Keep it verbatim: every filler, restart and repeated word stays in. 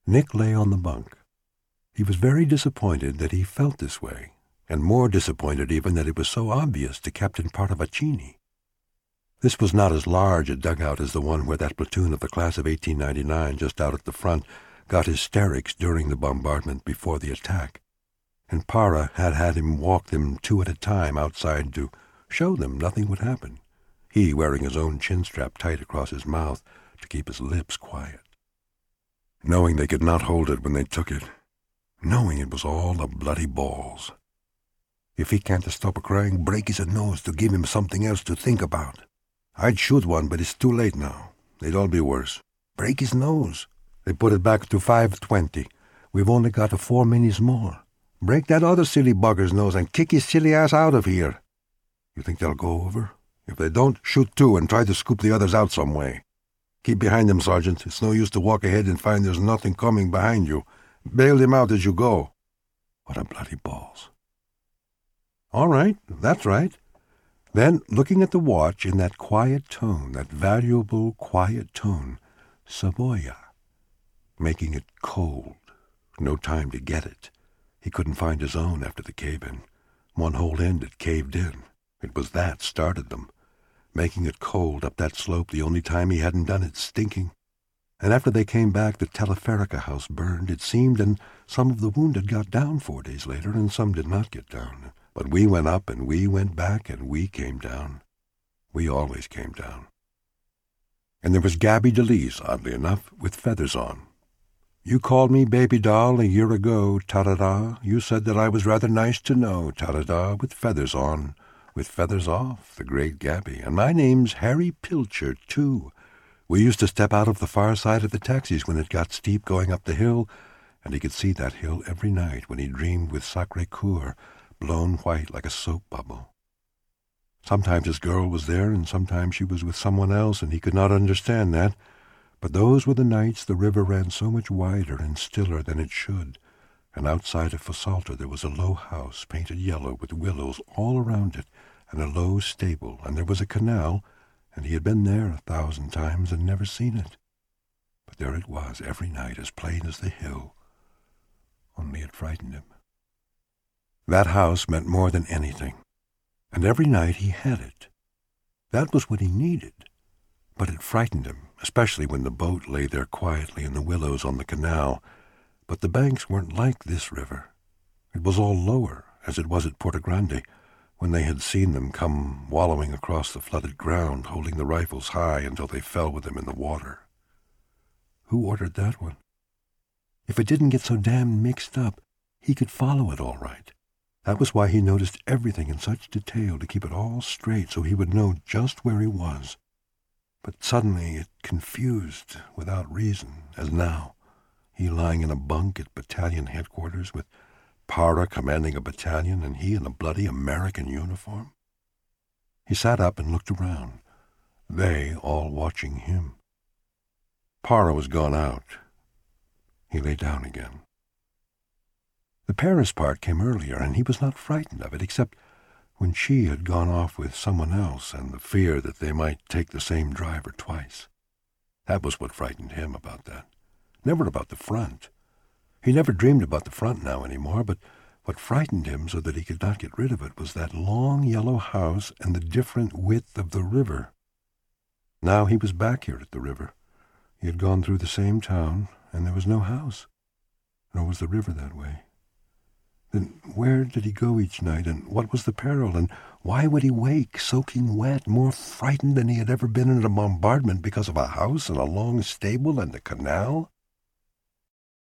Nick lay on the bunk. He was very disappointed that he felt this way, and more disappointed even that it was so obvious to Captain Parravicini. This was not as large a dugout as the one where that platoon of the class of eighteen ninety-nine just out at the front got hysterics during the bombardment before the attack, and Parra had had him walk them two at a time outside to show them nothing would happen, he wearing his own chin-strap tight across his mouth to keep his lips quiet. Knowing they could not hold it when they took it, knowing it was all the bloody balls. If he can't stop crying, break his nose to give him something else to think about. I'd shoot one, but it's too late now. They'd all be worse. Break his nose. They put it back to five twenty. We've only got a four minutes more. Break that other silly bugger's nose and kick his silly ass out of here. You think they'll go over? If they don't, shoot two and try to scoop the others out some way. Keep behind them, Sergeant. It's no use to walk ahead and find there's nothing coming behind you. Bail them out as you go. What a bloody balls. All right, that's right. Then, looking at the watch in that quiet tone, that valuable, quiet tone, Savoia, making it cold. No time to get it. He couldn't find his own after the cave-in. One whole end had caved in. It was that started them. Making it cold up that slope the only time he hadn't done it stinking. And after they came back, the Teleferica house burned, it seemed, and some of the wounded got down four days later, and some did not get down. But we went up, and we went back, and we came down. We always came down. And there was Gabby DeLise, oddly enough, with feathers on. You called me baby doll a year ago, ta-da-da. You said that I was rather nice to know, ta-da-da, with feathers on, with feathers off, the great Gabby. And my name's Harry Pilcher, too. We used to step out of the far side of the taxis when it got steep going up the hill, and he could see that hill every night when he dreamed with Sacré-Cœur, blown white like a soap bubble. Sometimes his girl was there, and sometimes she was with someone else, and he could not understand that. But those were the nights the river ran so much wider and stiller than it should, and outside of Fossalta there was a low house painted yellow with willows all around it, and a low stable, and there was a canal, and he had been there a thousand times and never seen it. But there it was every night, as plain as the hill, only it frightened him. That house meant more than anything, and every night he had it. That was what he needed, but it frightened him, especially when the boat lay there quietly in the willows on the canal. But the banks weren't like this river. It was all lower, as it was at Porto Grande, when they had seen them come wallowing across the flooded ground, holding the rifles high until they fell with them in the water. Who ordered that one? If it didn't get so damn mixed up, he could follow it all right. That was why he noticed everything in such detail, to keep it all straight so he would know just where he was. But suddenly it confused without reason, as now, he lying in a bunk at battalion headquarters with Parra commanding a battalion and he in a bloody American uniform. He sat up and looked around, they all watching him. Parra was gone out. He lay down again. The Paris part came earlier, and he was not frightened of it, except when she had gone off with someone else and the fear that they might take the same driver twice. That was what frightened him about that. Never about the front. He never dreamed about the front now any more, but what frightened him so that he could not get rid of it was that long yellow house and the different width of the river. Now he was back here at the river. He had gone through the same town, and there was no house, nor was the river that way. Then where did he go each night, and what was the peril, and why would he wake, soaking wet, more frightened than he had ever been in a bombardment because of a house and a long stable and a canal?